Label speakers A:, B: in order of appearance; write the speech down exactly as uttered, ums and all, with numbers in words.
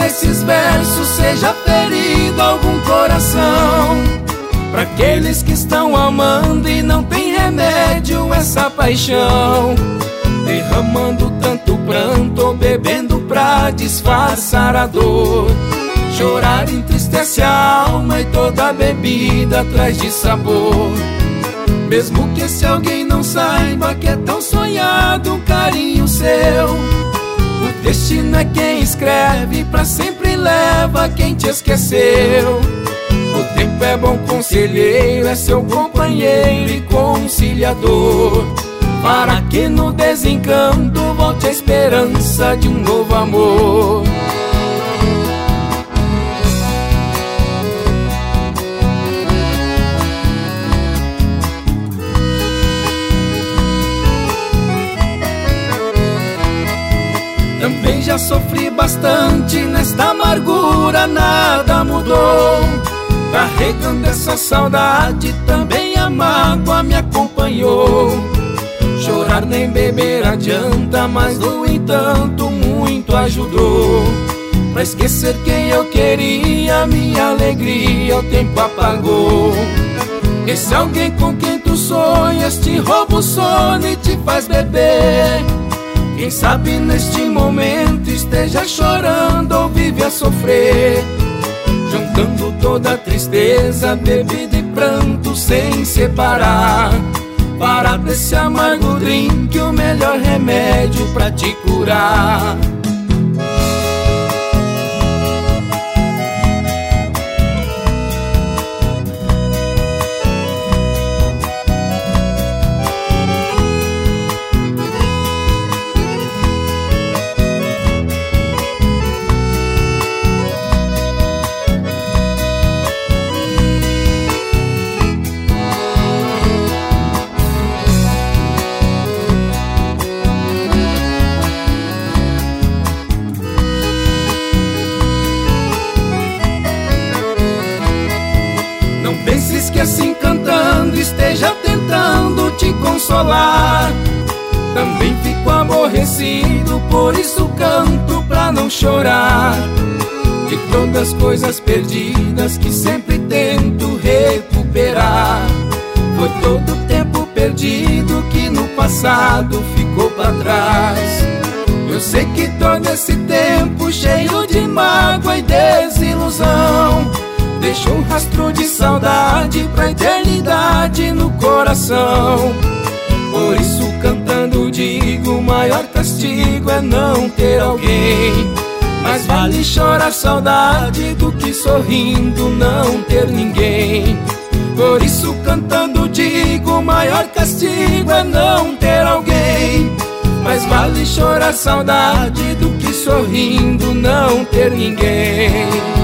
A: nesses versos seja ferido algum coração. Pra aqueles que estão amando e não tem remédio essa paixão, derramando tanto pranto ou bebendo pra disfarçar a dor. Chorar entristece a alma e toda bebida traz de sabor. Mesmo que esse alguém não saiba que é tão sonhado um carinho seu, o destino é quem escreve, pra sempre leva quem te esqueceu. O tempo é bom conselheiro, é seu companheiro e conciliador, para que no desencanto volte a esperança de um novo amor. Também já sofri bastante nesta amargura, nada mudou. Carregando essa saudade, também a mágoa me acompanhou. Chorar nem beber adianta, mas no entanto muito ajudou. Pra esquecer quem eu queria, minha alegria o tempo apagou. Esse alguém com quem tu sonhas te rouba o sono e te faz beber. Quem sabe neste momento esteja chorando ou vive a sofrer, juntando toda a tristeza, bebida e pranto sem separar. Para desse amargo drink o melhor remédio pra te curar. Não penses que assim cantando esteja tentando te consolar. Também fico aborrecido, por isso canto pra não chorar. De todas as coisas perdidas que sempre tento recuperar, foi todo o tempo perdido que no passado ficou pra trás. Eu sei que todo esse tempo cheio de mágoa e desilusão deixou um rastro de saudade pra eternidade no coração. Por isso cantando digo, o maior castigo é não ter alguém. Mas vale chorar saudade do que sorrindo não ter ninguém. Por isso cantando digo, o maior castigo é não ter alguém. Mas vale chorar saudade do que sorrindo não ter ninguém.